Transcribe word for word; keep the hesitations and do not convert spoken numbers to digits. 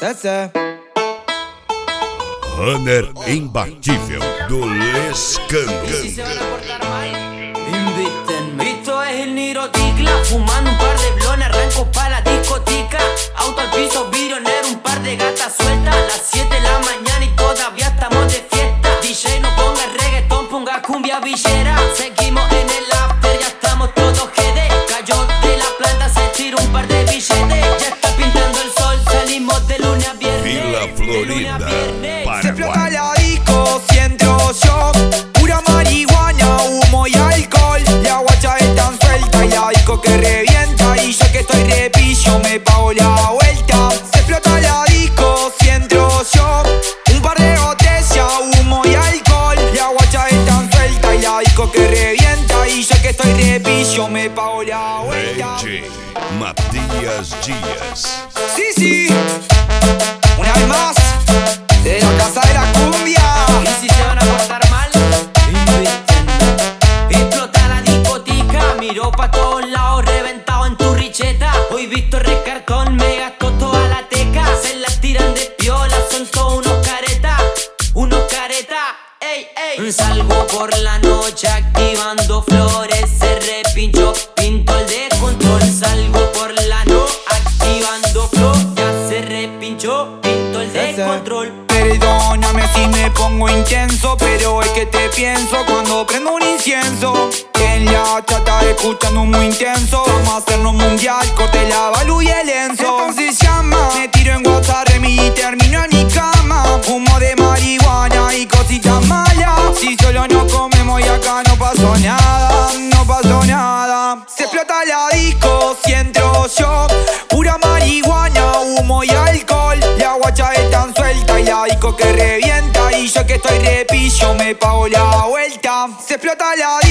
Ese Runner imbatível do Lescano. Si se van a portar mal, invítenme. Esto es el Niroticla, fumando un par de blones, arranco pa' la discoteca. Auto al piso, vidrio negro, un par de gatas sueltas. A las siete de la mañana y todavía estamos de fiesta. D J no ponga reggaetón, ponga cumbia villera. Seguimos en el after, ya estamos todos G D. Cayó de la planta, se tiró un par de billetes. Ya está pintando el sol, salimos de lunes a viernes. Villa Florida, se explota Paraguay. la disco, si entro yo. Pura marihuana, humo y alcohol. La guacha es tan suelta y la disco que revienta. Y yo que estoy repillo me pago la vuelta. Se explota la disco, si entro yo. Un par de botellas, humo y alcohol. La guacha es tan suelta y la disco que revienta. Y yo que estoy repillo me pago la vuelta. D J Matías Díaz. Sí, sí, una vez más, de la casa de la cumbia. Y si se van a portar mal, invítenme. Explota la discoteca, miro pa' todos lados, reventado en tu richeta. Hoy visto recartón, me gastó toda la teca. Se las tiran de piola, son todos unos caretas. Unos caretas, ey, ey. Salgo por la noche activando flores, se repinchó, pinto el descontrol. Salgo por la noche activando flor, ya se repinchó, pinto el descontrol. Perdóname si me pongo intenso, pero es que te pienso cuando prendo un incienso. En la chata escuchando un muy intenso. Vamos a hacernos mundial, corte la balu y el enzo. Entonces llama, me tiro en WhatsApp y termino en mi cama. Humo de marihuana y cositas malas. Si solo nos comemos y acá no pasó nada, no pasó nada. Se explota la disco, si entro yo. Pura marihuana, humo y alcohol. La guacha es tan suelta y la disco que revienta. Y yo que estoy repillo me pago la vuelta. Se explota la